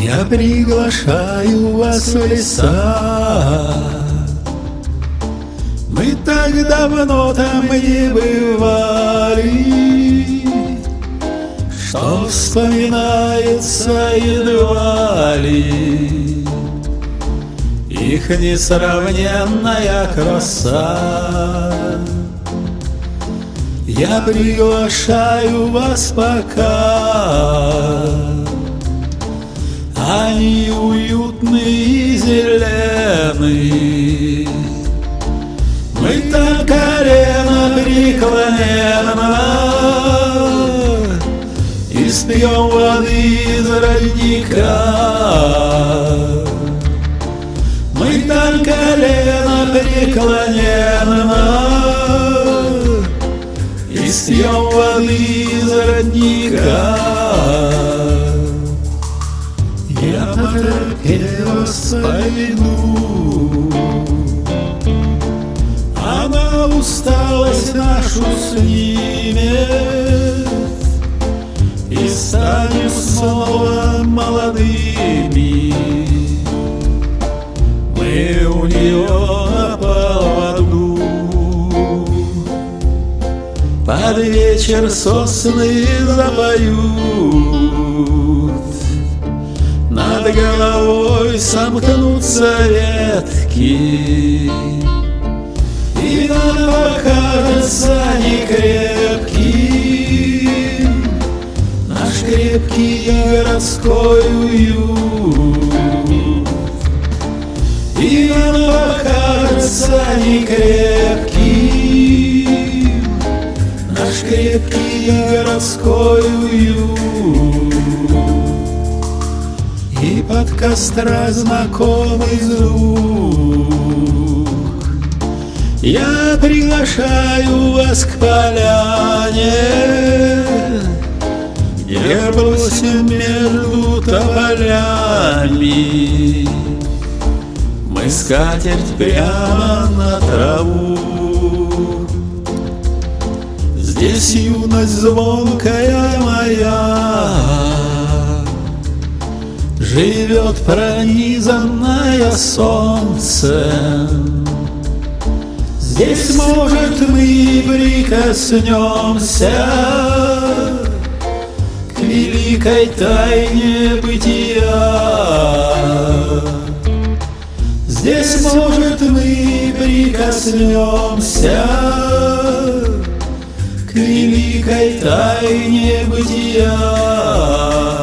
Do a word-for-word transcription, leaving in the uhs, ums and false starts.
Я приглашаю вас в леса. Мы так давно там не бывали, что вспоминается едва ли их несравненная краса. Я приглашаю вас пока, они уютны и зелены. Мы там колено преклоненно и спьем воды из родника. Мы там колено преклоненно и спьем воды из родника. Я по тропе вас поведу, а на усталость нашу снимет, и станем снова молодыми. Мы у нее на поводу. Под вечер сосны запоют, над головой сомкнутся ветки, и нам покажется некрепким наш крепкий городской уют. И нам покажется некрепким наш крепкий городской уют. И под костра знакомый звук. Я приглашаю вас к поляне, где бросим между тополями мы скатерть прямо на траву. Здесь юность звонкая моя живет, пронизанная солнцем. Здесь, может, мы прикоснемся к великой тайне бытия. Здесь, может, мы прикоснемся к великой тайне бытия.